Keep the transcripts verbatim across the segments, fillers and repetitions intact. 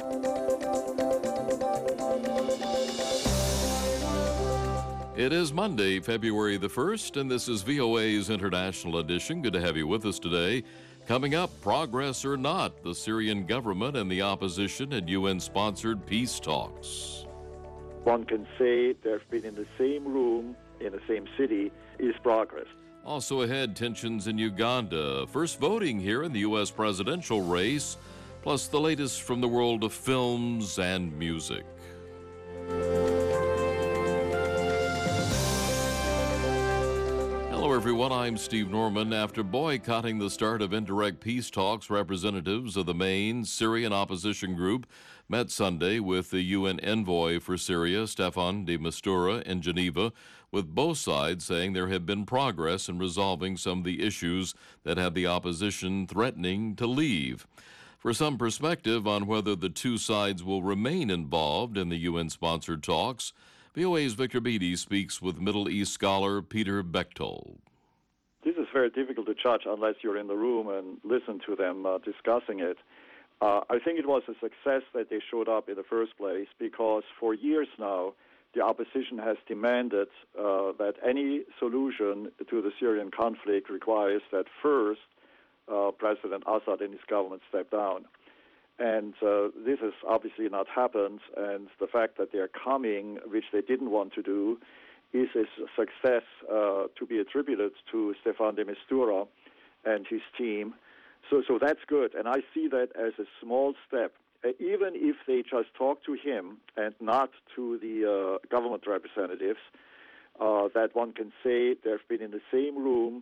It is Monday, February the first, and this is V O A's International Edition. Good to have you with us today. Coming up, progress or not, the Syrian government and the opposition at U N-sponsored peace talks. One can say they've been in the same room, in the same city, is progress. Also ahead, tensions in Uganda. First voting here in the U S presidential race, plus the latest from the world of films and music. Hello, everyone. I'm Steve Norman. After boycotting the start of indirect peace talks, representatives of the main Syrian opposition group met Sunday with the U N envoy for Syria, Staffan de Mistura, in Geneva, with both sides saying there had been progress in resolving some of the issues that had the opposition threatening to leave. For some perspective on whether the two sides will remain involved in the U N-sponsored talks, V O A's Victor Beattie speaks with Middle East scholar Peter Bechtold. This is very difficult to judge unless you're in the room and listen to them uh, discussing it. Uh, I think it was a success that they showed up in the first place because for years now, the opposition has demanded uh, that any solution to the Syrian conflict requires that first uh, President Assad and his government step down. And uh, this has obviously not happened, and the fact that they're coming, which they didn't want to do, is a success uh, to be attributed to Staffan de Mistura and his team. So, so that's good, and I see that as a small step. Uh, even if they just talk to him and not to the uh, government representatives, uh, that one can say they've been in the same room,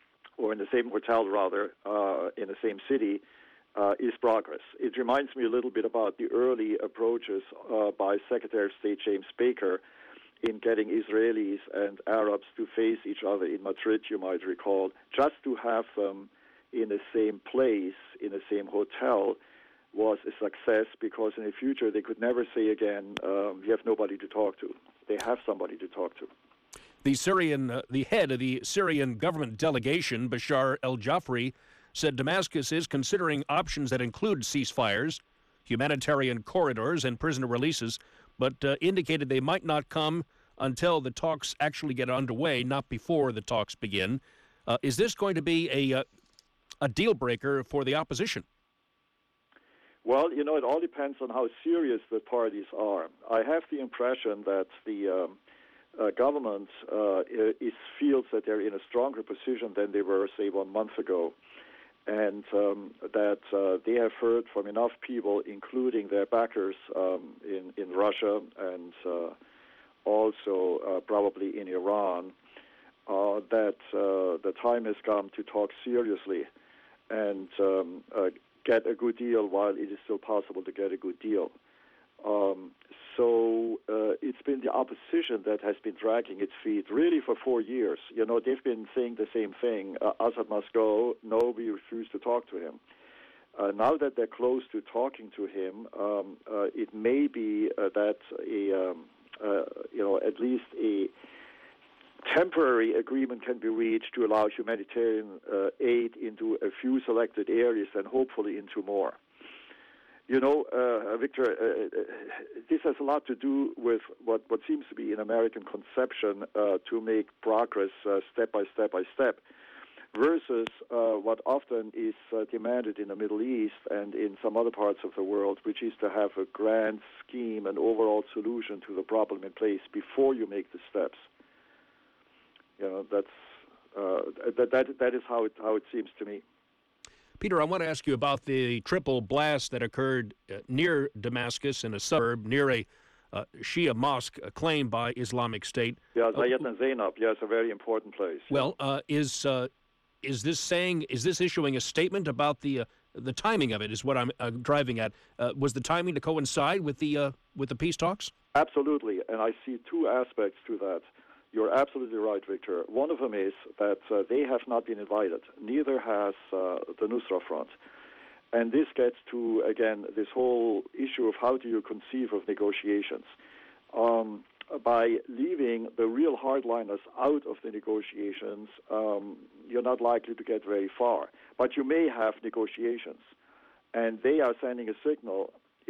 or in the same hotel rather, uh, in the same city, Uh, is progress. It reminds me a little bit about the early approaches uh, by Secretary of State James Baker in getting Israelis and Arabs to face each other in Madrid, you might recall. Just to have them in the same place, in the same hotel, was a success because in the future they could never say again, um, we have nobody to talk to. They have somebody to talk to. The Syrian, uh, the head of the Syrian government delegation, Bashar el-Jafri, said Damascus is considering options that include ceasefires, humanitarian corridors, and prisoner releases, but uh, indicated they might not come until the talks actually get underway, not before the talks begin. Uh, is this going to be a, uh, a deal breaker for the opposition? Well, you know, it all depends on how serious the parties are. I have the impression that the um, uh, government uh, is, feels that they're in a stronger position than they were, say, one month ago. And um, that uh, they have heard from enough people, including their backers um, in, in Russia and uh, also uh, probably in Iran, uh, that uh, the time has come to talk seriously and um, uh, get a good deal while it is still possible to get a good deal. Um, so uh, it's been the opposition that has been dragging its feet really for four years. You know, they've been saying the same thing. Uh, Assad must go. No, we refuse to talk to him. Uh, now that they're close to talking to him, um, uh, it may be uh, that a, um, uh, you know, at least a temporary agreement can be reached to allow humanitarian uh, aid into a few selected areas and hopefully into more. You know, uh, Victor, uh, this has a lot to do with what, what seems to be an American conception uh, to make progress uh, step by step by step, versus uh, what often is uh, demanded in the Middle East and in some other parts of the world, which is to have a grand scheme, an overall solution to the problem in place before you make the steps. You know, that's uh, that, that that is how it how it seems to me. Peter, I want to ask you about the triple blast that occurred uh, near Damascus in a suburb, near a uh, Shia mosque uh, claimed by Islamic State. Yeah, Zayed and Zainab, yes, a very important place. Well, uh, is uh, is this saying, is this issuing a statement about the uh, the timing of it is what I'm uh, driving at. Uh, was the timing to coincide with the uh, with the peace talks? Absolutely, and I see two aspects to that. You're absolutely right, Victor. One of them is that uh, they have not been invited. Neither has uh, the Nusra Front. And this gets to, again, this whole issue of how do you conceive of negotiations. Um, by leaving the real hardliners out of the negotiations, um, you're not likely to get very far. But you may have negotiations. And they are sending a signal. If you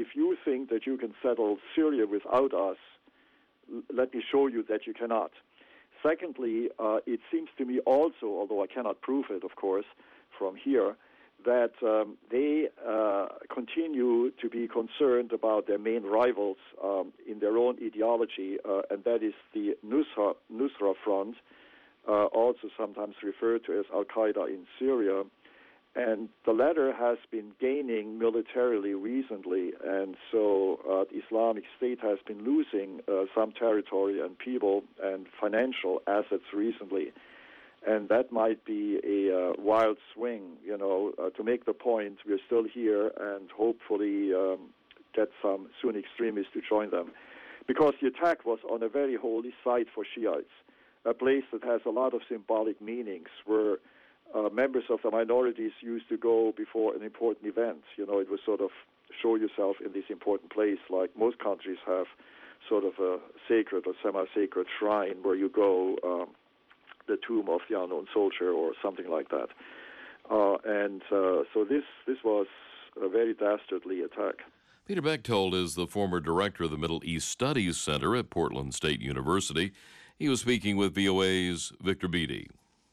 think that you can settle Syria without us, l- let me show you that you cannot. Secondly, uh, it seems to me also, although I cannot prove it, of course, from here, that um, they uh, continue to be concerned about their main rivals um, in their own ideology, uh, and that is the Nusra, Nusra Front, uh, also sometimes referred to as Al-Qaeda in Syria. And the latter has been gaining militarily recently, and so uh, the Islamic State has been losing uh, some territory and people and financial assets recently. And that might be a uh, wild swing, you know, uh, to make the point we're still here and hopefully um, get some Sunni extremists to join them. Because the attack was on a very holy site for Shiites, a place that has a lot of symbolic meanings, where uh, members of the minorities used to go before an important event. You know, it was sort of show yourself in this important place, like most countries have sort of a sacred or semi-sacred shrine where you go, um, the tomb of the unknown soldier or something like that. Uh, and uh, so this, this was a very dastardly attack. Peter Bechtold is the former director of the Middle East Studies Center at Portland State University. He was speaking with V O A's Victor Beattie.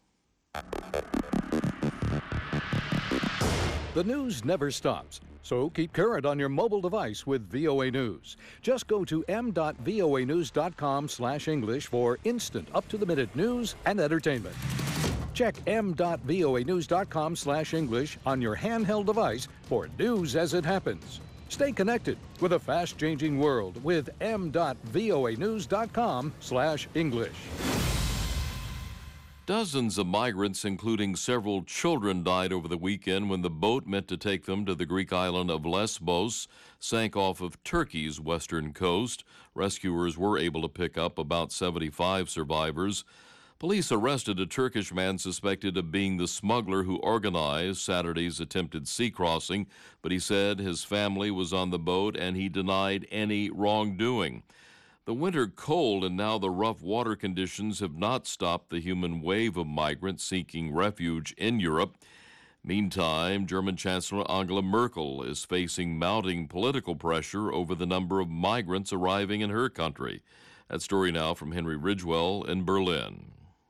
The news never stops, so keep current on your mobile device with V O A News. Just go to m dot voa news dot com slash English for instant, up-to-the-minute news and entertainment. Check m dot voa news dot com slash English on your handheld device for news as it happens. Stay connected with a fast-changing world with m dot voa news dot com slash English. Dozens of migrants, including several children, died over the weekend when the boat meant to take them to the Greek island of Lesbos sank off of Turkey's western coast. Rescuers were able to pick up about seventy-five survivors. Police arrested a Turkish man suspected of being the smuggler who organized Saturday's attempted sea crossing, but he said his family was on the boat and he denied any wrongdoing. The winter cold and now the rough water conditions have not stopped the human wave of migrants seeking refuge in Europe. Meantime, German Chancellor Angela Merkel is facing mounting political pressure over the number of migrants arriving in her country. That story now from Henry Ridgewell in Berlin.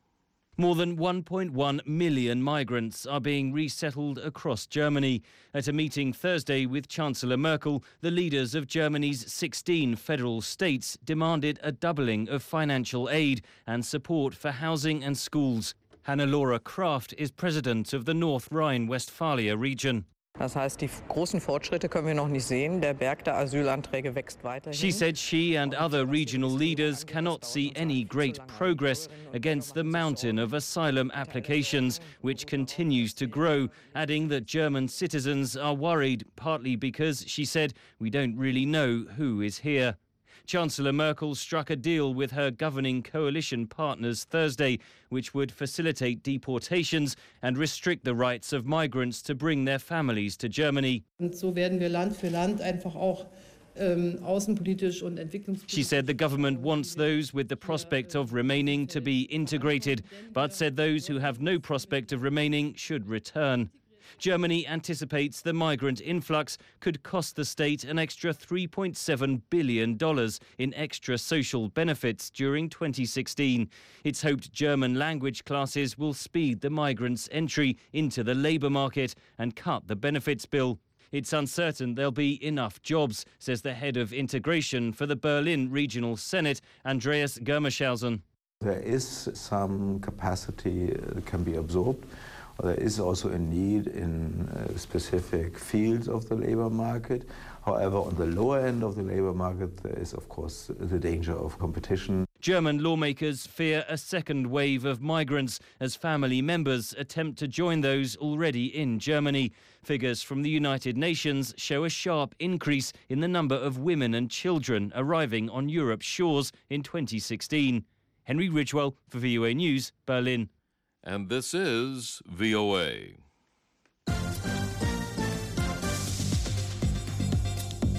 More than one point one million migrants are being resettled across Germany. At a meeting Thursday with Chancellor Merkel, the leaders of Germany's sixteen federal states demanded a doubling of financial aid and support for housing and schools. Hannelore Kraft is president of the North Rhine-Westphalia region. Das heißt, die großen Fortschritte können wir noch nicht sehen. Der Berg der Asylanträge wächst weiterhin. She said she and other regional leaders cannot see any great progress against the mountain of asylum applications, which continues to grow, adding that German citizens are worried, partly because, she said, we don't really know who is here. Chancellor Merkel struck a deal with her governing coalition partners Thursday, which would facilitate deportations and restrict the rights of migrants to bring their families to Germany. Und so werden wir Land für Land einfach auch ähm, außenpolitisch und entwicklungspolitisch. She said the government wants those with the prospect of remaining to be integrated, but said those who have no prospect of remaining should return. Germany anticipates the migrant influx could cost the state an extra three point seven billion dollars in extra social benefits during twenty sixteen. It's hoped German language classes will speed the migrants' entry into the labour market and cut the benefits bill. It's uncertain there'll be enough jobs, says the head of integration for the Berlin Regional Senate, Andreas Germershausen. There is some capacity that can be absorbed. There is also a need in uh, specific fields of the labor market. However, on the lower end of the labor market, there is, of course, the danger of competition. German lawmakers fear a second wave of migrants as family members attempt to join those already in Germany. Figures from the United Nations show a sharp increase in the number of women and children arriving on Europe's shores in twenty sixteen. Henry Ridgewell for V O A News, Berlin. And this is V O A.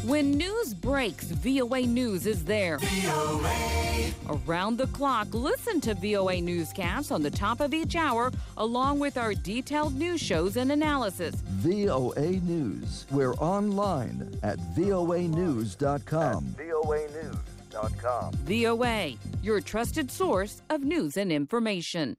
When news breaks, V O A News is there. V O A. Around the clock, listen to V O A Newscasts on the top of each hour, along with our detailed news shows and analysis. V O A News. We're online at V O A news dot com. V O A news dot com. V O A, your trusted source of news and information.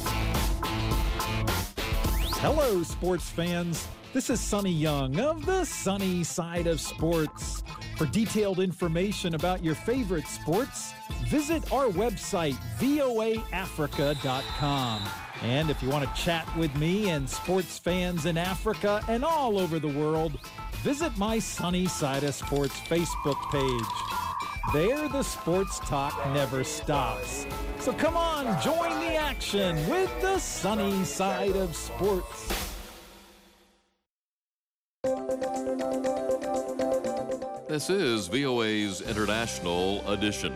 Hello, sports fans. This is Sonny Young of the Sunny Side of Sports. For detailed information about your favorite sports, visit our website, V O A Africa dot com. And if you want to chat with me and sports fans in Africa and all over the world, visit my Sunny Side of Sports Facebook page. There, the sports talk never stops. So come on, join the action with the Sunny Side of Sports. This is V O A's International Edition.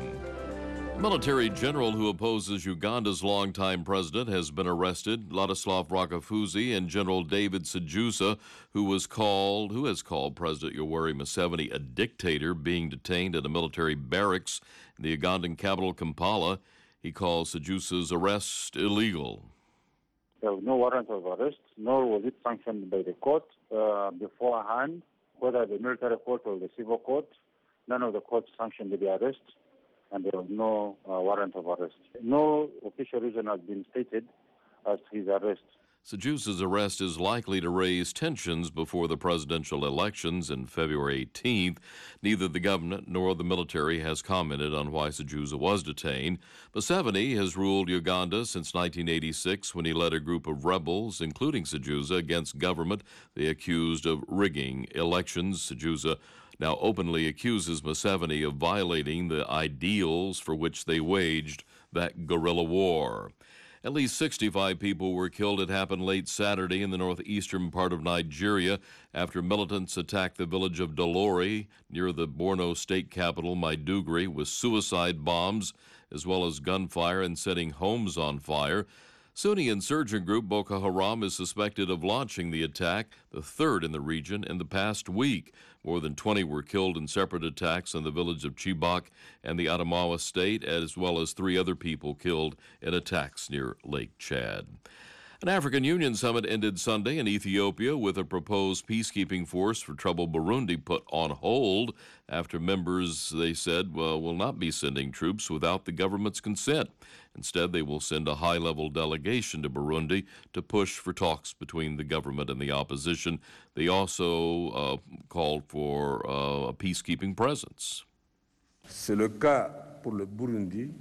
A military general who opposes Uganda's longtime president has been arrested. Ladislav Rakafuzi and General David Sejusa, who was called, who has called President Yoweri Museveni a dictator, being detained at a military barracks in the Ugandan capital, Kampala. He calls Sejusa's arrest illegal. There was no warrant of arrest, nor was it sanctioned by the court uh, beforehand, whether the military court or the civil court. None of the courts sanctioned the arrest, and there was no uh, warrant of arrest. No official reason has been stated as to his arrest. Sejusa's arrest is likely to raise tensions before the presidential elections in February eighteenth. Neither the government nor the military has commented on why Sejusa was detained. Museveni has ruled Uganda since nineteen eighty-six when he led a group of rebels, including Sejusa, against government they accused of rigging elections. Sejusa now openly accuses Museveni of violating the ideals for which they waged that guerrilla war. At least sixty-five people were killed. It happened late Saturday in the northeastern part of Nigeria after militants attacked the village of Dolori near the Borno state capital, Maiduguri, with suicide bombs as well as gunfire and setting homes on fire. Sunni insurgent group Boko Haram is suspected of launching the attack, the third in the region, in the past week. More than twenty were killed in separate attacks in the village of Chibok and the Adamawa state, as well as three other people killed in attacks near Lake Chad. An African Union summit ended Sunday in Ethiopia with a proposed peacekeeping force for troubled Burundi put on hold after members, they said, well, will not be sending troops without the government's consent. Instead, they will send a high-level delegation to Burundi to push for talks between the government and the opposition. They also uh, called for uh, a peacekeeping presence. C'est le cas pour le Burundi,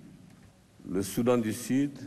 le Soudan du Sud.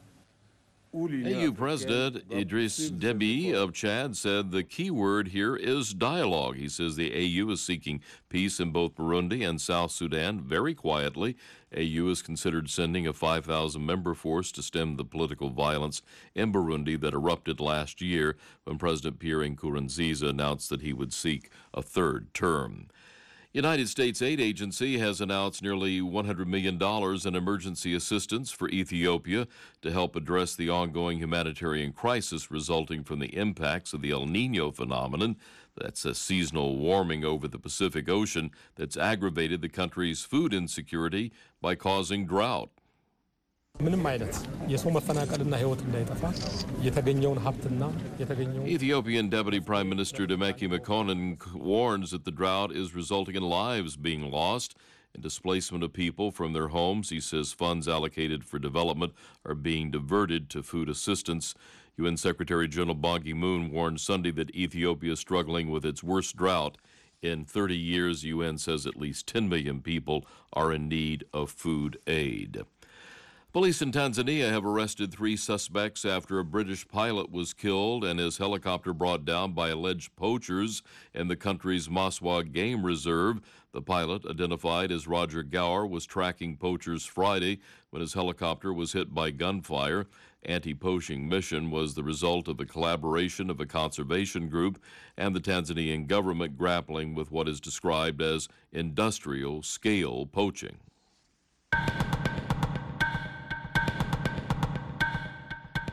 A U President Idriss Déby of Chad said the key word here is dialogue. He says the A U is seeking peace in both Burundi and South Sudan very quietly. A U has considered sending a five thousand member force to stem the political violence in Burundi that erupted last year when President Pierre Nkurunziza announced that he would seek a third term. United States Aid Agency has announced nearly one hundred million dollars in emergency assistance for Ethiopia to help address the ongoing humanitarian crisis resulting from the impacts of the El Nino phenomenon. That's a seasonal warming over the Pacific Ocean that's aggravated the country's food insecurity by causing drought. Ethiopian Deputy Prime Minister Demeke Mekonnen warns that the drought is resulting in lives being lost and displacement of people from their homes. He says funds allocated for development are being diverted to food assistance. U N Secretary General Ban Ki-moon warned Sunday that Ethiopia is struggling with its worst drought in thirty years. U N says at least ten million people are in need of food aid. Police in Tanzania have arrested three suspects after a British pilot was killed and his helicopter brought down by alleged poachers in the country's Maswa Game Reserve. The pilot, identified as Roger Gower, was tracking poachers Friday when his helicopter was hit by gunfire. Anti-poaching mission was the result of a collaboration of a conservation group and the Tanzanian government grappling with what is described as industrial-scale poaching.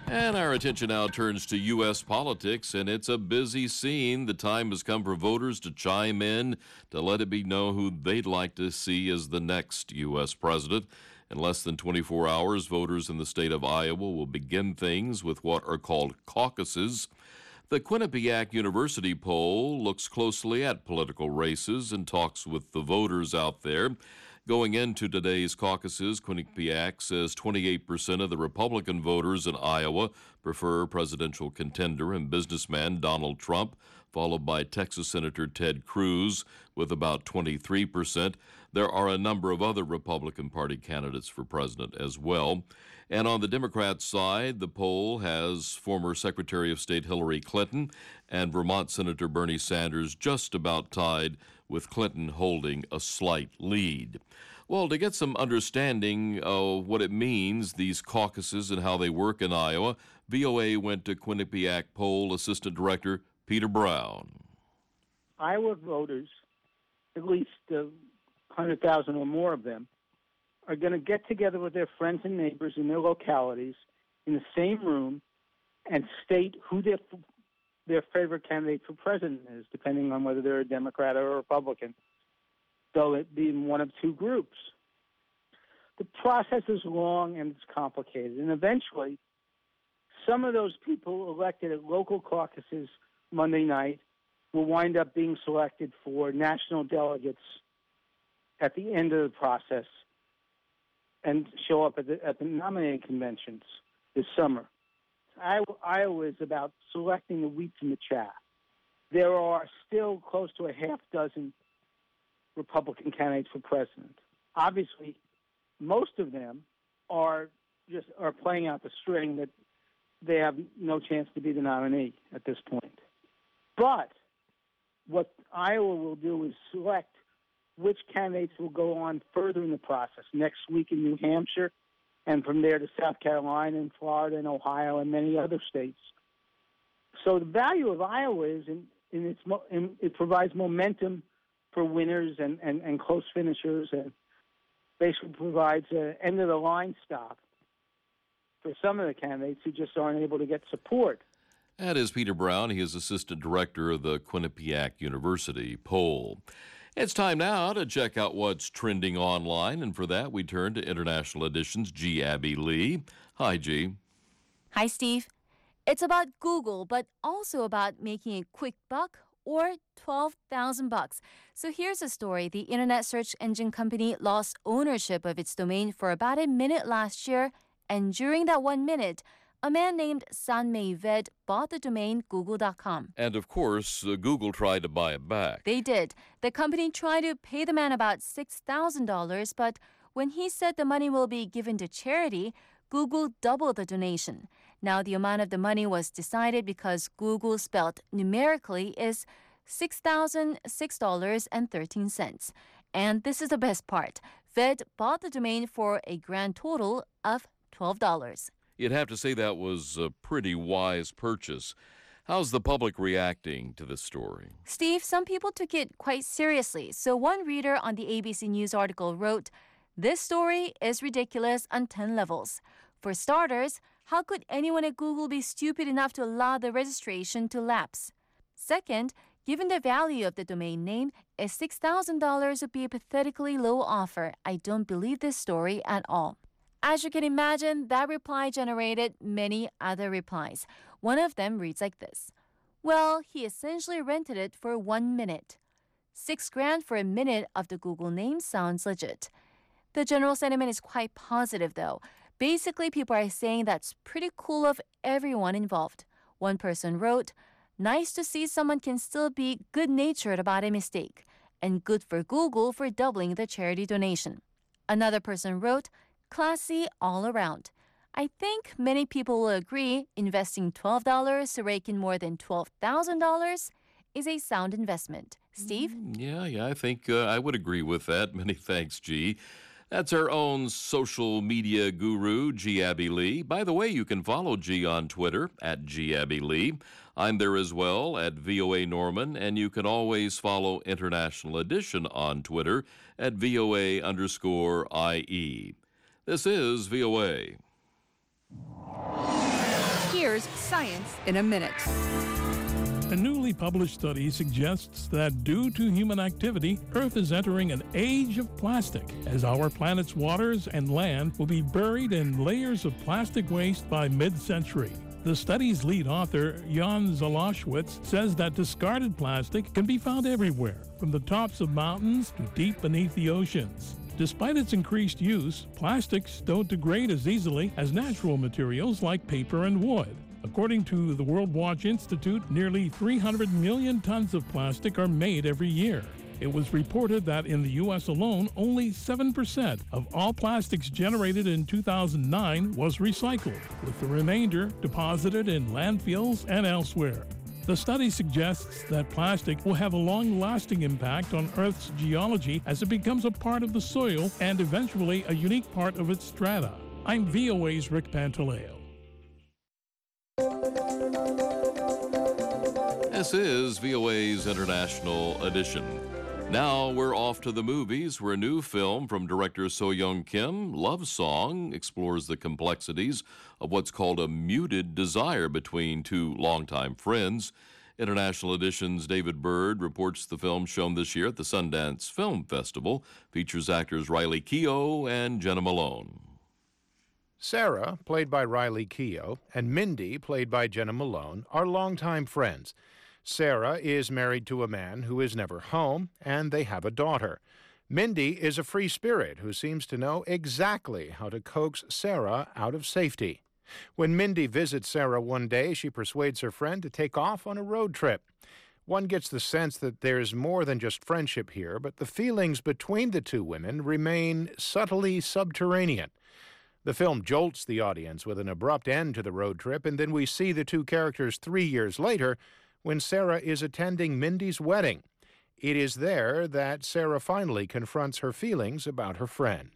And our attention now turns to U S politics, and it's a busy scene. The time has come for voters to chime in to let it be known who they'd like to see as the next U S president. In less than twenty-four hours, voters in the state of Iowa will begin things with what are called caucuses. The Quinnipiac University poll looks closely at political races and talks with the voters out there. Going into today's caucuses, Quinnipiac says twenty-eight percent of the Republican voters in Iowa prefer presidential contender and businessman Donald Trump, followed by Texas Senator Ted Cruz with about twenty-three percent. There are a number of other Republican Party candidates for president as well. And on the Democrat side, the poll has former Secretary of State Hillary Clinton and Vermont Senator Bernie Sanders just about tied, with Clinton holding a slight lead. Well, to get some understanding of what it means, these caucuses and how they work in Iowa, V O A went to Quinnipiac poll Assistant Director Peter Brown. Iowa voters, at least uh, one hundred thousand or more of them, are going to get together with their friends and neighbors in their localities in the same room and state who their their favorite candidate for president is, depending on whether they're a Democrat or a Republican. They'll be in one of two groups. The process is long and it's complicated, and eventually some of those people elected at local caucuses Monday night will wind up being selected for national delegates at the end of the process and show up at the, at the nominating conventions this summer. Iowa, Iowa is about selecting the wheat from the chaff. There are still close to a half dozen Republican candidates for president. Obviously, most of them are just are playing out the string that they have no chance to be the nominee at this point. But what Iowa will do is select which candidates will go on further in the process next week in New Hampshire, and from there to South Carolina and Florida and Ohio and many other states. So the value of Iowa is in, in its mo- in, it provides momentum for winners and, and, and close finishers, and basically provides an end-of-the-line stop for some of the candidates who just aren't able to get support. That is Peter Brown. He is Assistant Director of the Quinnipiac University poll. It's time now to check out what's trending online, and for that we turn to International Edition's G. Abby Lee. Hi, G. Hi, Steve. It's about Google, but also about making a quick buck or twelve thousand bucks. So here's a story. The internet search engine company lost ownership of its domain for about a minute last year, and during that one minute, a man named Sanmei Ved bought the domain google dot com. And of course, uh, Google tried to buy it back. They did. The company tried to pay the man about six thousand dollars, but when he said the money will be given to charity, Google doubled the donation. Now, the amount of the money was decided because Google spelled numerically is six thousand six dollars and thirteen cents. And this is the best part. Ved bought the domain for a grand total of twelve dollars. You'd have to say that was a pretty wise purchase. How's the public reacting to this story? Steve, some people took it quite seriously. So one reader on the A B C News article wrote, "This story is ridiculous on ten levels. For starters, how could anyone at Google be stupid enough to allow the registration to lapse? Second, given the value of the domain name, a six thousand dollars would be a pathetically low offer. I don't believe this story at all." As you can imagine, that reply generated many other replies. One of them reads like this. Well, he essentially rented it for one minute. Six grand for a minute of the Google name sounds legit. The general sentiment is quite positive, though. Basically, people are saying that's pretty cool of everyone involved. One person wrote, "Nice to see someone can still be good-natured about a mistake, and good for Google for doubling the charity donation." Another person wrote, "Classy all around. I think many people will agree investing twelve dollars to rake in more than twelve thousand dollars is a sound investment." Steve? Yeah, yeah, I think uh, I would agree with that. Many thanks, G. That's our own social media guru, G. Abby Lee. By the way, you can follow G on Twitter, at G. Abby Lee. I'm there as well, at V O A Norman, and you can always follow International Edition on Twitter, at V O A underscore I E. This is V O A. Here's Science in a Minute. A newly published study suggests that due to human activity, Earth is entering an age of plastic, as our planet's waters and land will be buried in layers of plastic waste by mid-century. The study's lead author, Jan Zalashwitz, says that discarded plastic can be found everywhere, from the tops of mountains to deep beneath the oceans. Despite its increased use, plastics don't degrade as easily as natural materials like paper and wood. According to the World Watch Institute, nearly three hundred million tons of plastic are made every year. It was reported that in the U S alone, only seven percent of all plastics generated in two thousand nine was recycled, with the remainder deposited in landfills and elsewhere. The study suggests that plastic will have a long-lasting impact on Earth's geology as it becomes a part of the soil and eventually a unique part of its strata. I'm V O A's Rick Pantaleo. This is V O A's International Edition. Now we're off to the movies, where a new film from director So Young Kim, Love Song, explores the complexities of what's called a muted desire between two longtime friends. International Edition's David Bird reports the film shown this year at the Sundance Film Festival features actors Riley Keough and Jenna Malone. Sarah, played by Riley Keough, and Mindy, played by Jenna Malone, are longtime friends. Sarah is married to a man who is never home, and they have a daughter. Mindy is a free spirit who seems to know exactly how to coax Sarah out of safety. When Mindy visits Sarah one day, she persuades her friend to take off on a road trip. One gets the sense that there's more than just friendship here, but the feelings between the two women remain subtly subterranean. The film jolts the audience with an abrupt end to the road trip, and then we see the two characters three years later when Sarah is attending Mindy's wedding. It is there that Sarah finally confronts her feelings about her friend.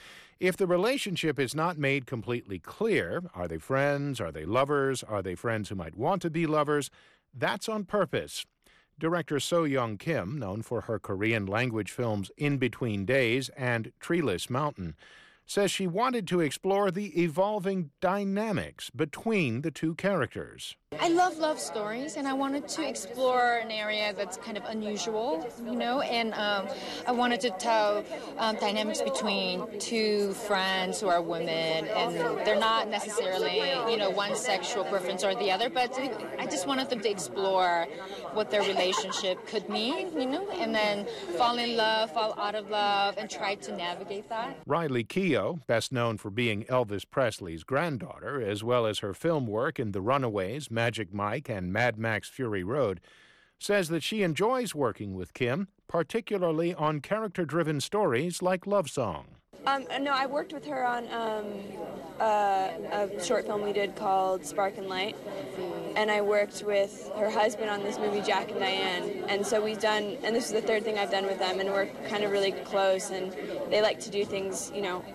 If the relationship is not made completely clear, are they friends, are they lovers, are they friends who might want to be lovers, that's on purpose. Director So Young Kim, known for her Korean language films In Between Days and Treeless Mountain, says she wanted to explore the evolving dynamics between the two characters. I love love stories, and I wanted to explore an area that's kind of unusual, you know, and um, I wanted to tell um, dynamics between two friends who are women, and they're not necessarily, you know, one sexual preference or the other, but I just wanted them to explore what their relationship could mean, you know, and then fall in love, fall out of love, and try to navigate that. Riley Keough, best known for being Elvis Presley's granddaughter, as well as her film work in The Runaways, Magic Mike, and Mad Max Fury Road, says that she enjoys working with Kim, particularly on character-driven stories like Love Song. Um, no, I worked with her on um, uh, a short film we did called Spark and Light, and I worked with her husband on this movie, Jack and Diane, and so we've done, and this is the third thing I've done with them, and we're kind of really close, and they like to do things, you know,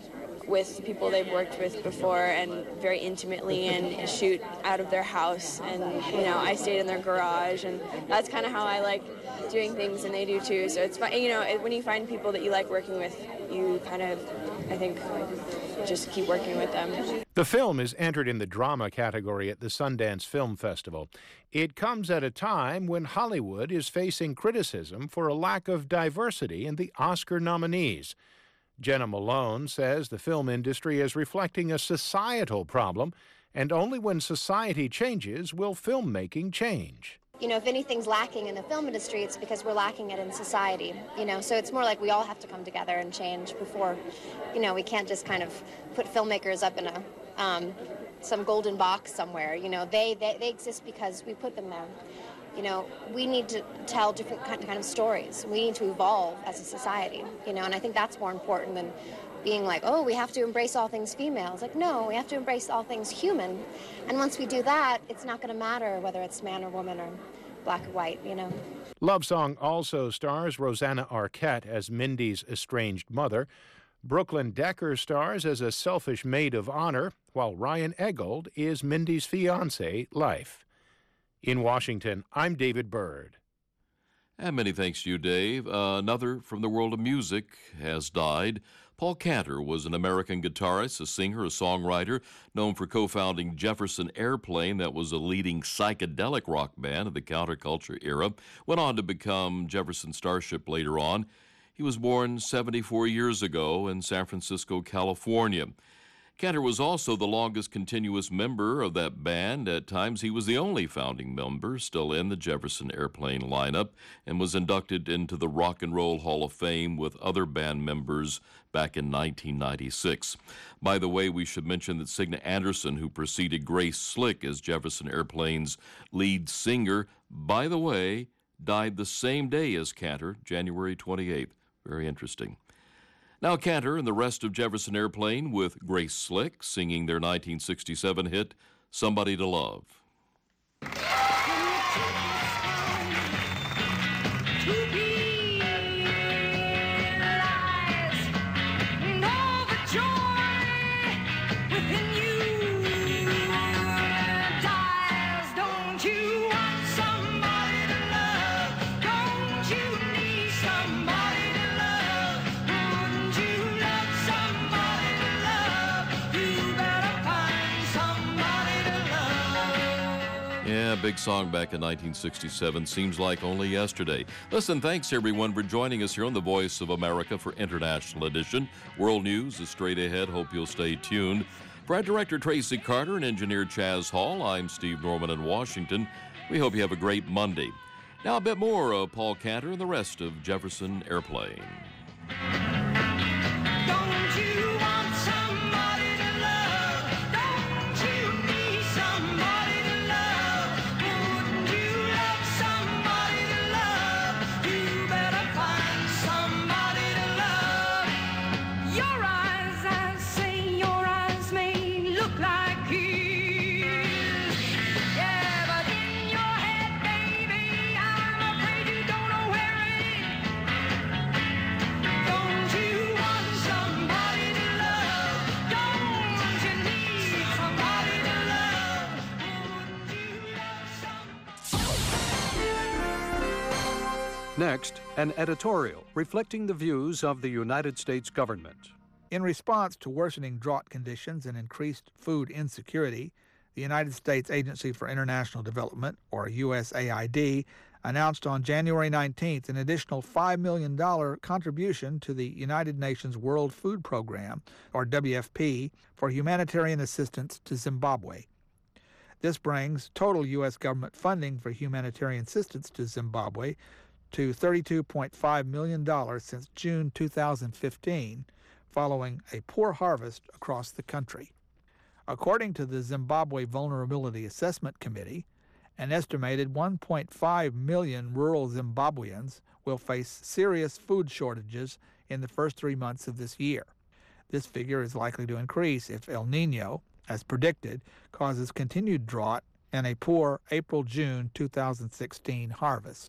with people they've worked with before and very intimately, and shoot out of their house, and you know, I stayed in their garage, and that's kind of how I like doing things, and they do too. So it's fun, you know, when you find people that you like working with, you kind of, I think, just keep working with them. The film is entered in the drama category at the Sundance Film Festival. It comes at a time when Hollywood is facing criticism for a lack of diversity in the Oscar nominees. Jenna Malone says the film industry is reflecting a societal problem, and only when society changes will filmmaking change. You know, if anything's lacking in the film industry, it's because we're lacking it in society, you know, so it's more like we all have to come together and change before, you know, we can't just kind of put filmmakers up in a, um, some golden box somewhere, you know, they, they, they exist because we put them there. You know, we need to tell different kind of stories. We need to evolve as a society, you know, and I think that's more important than being like, oh, we have to embrace all things female. It's like, no, we have to embrace all things human. And once we do that, it's not going to matter whether it's man or woman or black or white, you know. Love Song also stars Rosanna Arquette as Mindy's estranged mother. Brooklyn Decker stars as a selfish maid of honor, while Ryan Eggold is Mindy's fiancé, Life. In Washington, I'm David Bird. And many thanks to you, Dave. Uh, another from the world of music has died. Paul Cantor was an American guitarist, a singer, a songwriter, known for co-founding Jefferson Airplane, that was a leading psychedelic rock band of the counterculture era. Went on to become Jefferson Starship later on. He was born seventy-four years ago in San Francisco, California. Cantor was also the longest continuous member of that band. At times, he was the only founding member still in the Jefferson Airplane lineup and was inducted into the Rock and Roll Hall of Fame with other band members back in nineteen ninety-six. By the way, we should mention that Signe Anderson, who preceded Grace Slick as Jefferson Airplane's lead singer, by the way, died the same day as Cantor, January twenty-eighth. Very interesting. Now Cantor and the rest of Jefferson Airplane with Grace Slick singing their nineteen sixty-seven hit, Somebody to Love. Yeah, big song back in nineteen sixty-seven. Seems like only yesterday. Listen, thanks everyone for joining us here on the Voice of America for International Edition. World News is straight ahead. Hope you'll stay tuned. For our director Tracy Carter and engineer Chaz Hall, I'm Steve Norman in Washington. We hope you have a great Monday. Now a bit more of Paul Cantor and the rest of Jefferson Airplane. Next, an editorial reflecting the views of the United States government. In response to worsening drought conditions and increased food insecurity, the United States Agency for International Development, or U S A I D, announced on January nineteenth an additional five million dollars contribution to the United Nations World Food Program, or W F P, for humanitarian assistance to Zimbabwe. This brings total U S government funding for humanitarian assistance to Zimbabwe to thirty-two point five million dollars since June two thousand fifteen, following a poor harvest across the country. According to the Zimbabwe Vulnerability Assessment Committee, an estimated one point five million rural Zimbabweans will face serious food shortages in the first three months of this year. This figure is likely to increase if El Niño, as predicted, causes continued drought and a poor April-June two thousand sixteen harvest.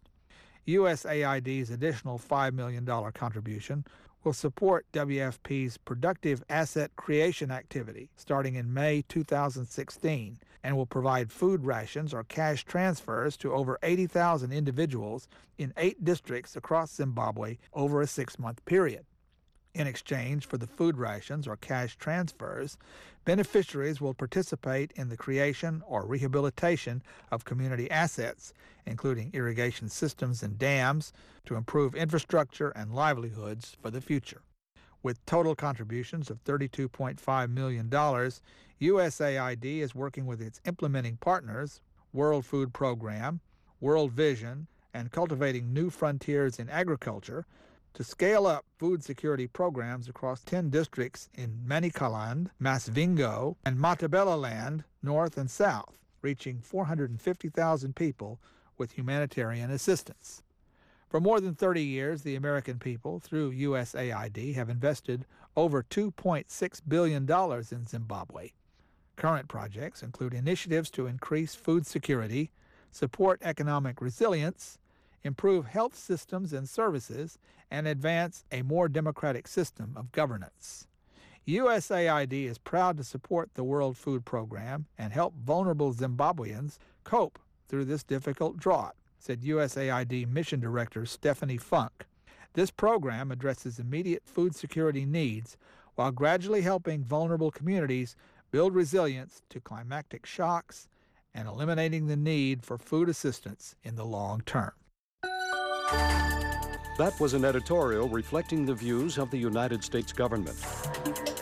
U S A I D's additional five million dollars contribution will support W F P's productive asset creation activity starting in May two thousand sixteen and will provide food rations or cash transfers to over eighty thousand individuals in eight districts across Zimbabwe over a six-month period. In exchange for the food rations or cash transfers, beneficiaries will participate in the creation or rehabilitation of community assets, including irrigation systems and dams, to improve infrastructure and livelihoods for the future. With total contributions of thirty-two point five million dollars, U S A I D is working with its implementing partners, World Food Program, World Vision, and Cultivating New Frontiers in Agriculture, to scale up food security programs across ten districts in Manicaland, Masvingo, and Matabeleland, north and south, reaching four hundred fifty thousand people with humanitarian assistance. For more than thirty years, the American people, through U S A I D, have invested over two point six billion dollars in Zimbabwe. Current projects include initiatives to increase food security, support economic resilience, improve health systems and services, and advance a more democratic system of governance. U S A I D is proud to support the World Food Program and help vulnerable Zimbabweans cope through this difficult drought, said U S A I D Mission Director Stephanie Funk. This program addresses immediate food security needs while gradually helping vulnerable communities build resilience to climactic shocks and eliminating the need for food assistance in the long term. That was an editorial reflecting the views of the United States government.